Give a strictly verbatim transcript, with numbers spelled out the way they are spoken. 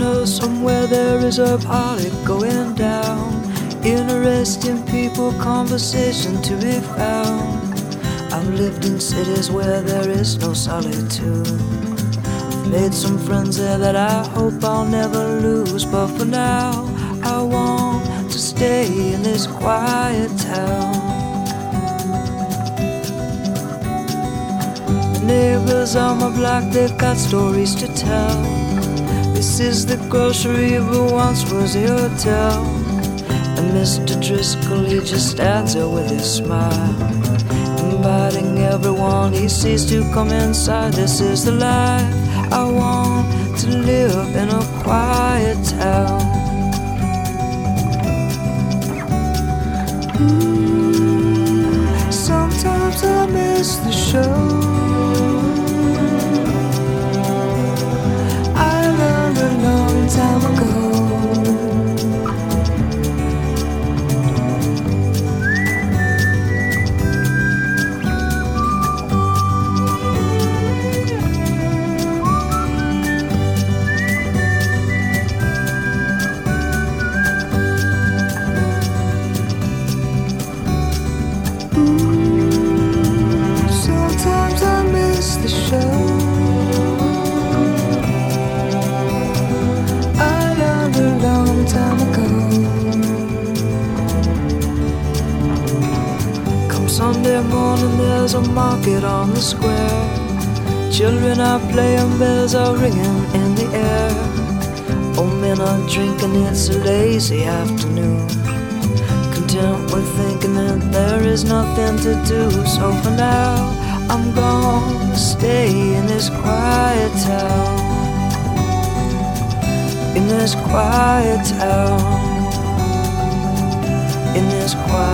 know somewhere there is a party going down. Interesting people, conversation to be found. I've lived in cities where there is no solitude. I've made some friends there that I hope I'll never lose. But for now, I want to stay in this quiet town. The neighbors on my block, they've got stories to tell. This is the grocery, but once was a hotel. And Mister Driscoll, he just stands there with his smile, inviting everyone he sees to come inside. This is the life I want to live in a quiet town. Ooh, sometimes I miss the show. I learned a long time ago. The show I learned a long time ago. Come Sunday morning, there's a market on the square. Children are playing, bells are ringing in the air. Old men are drinking, it's a lazy afternoon, content with thinking that there is nothing to do. So for now, I'm gonna stay in this quiet town, in this quiet town, in this quiet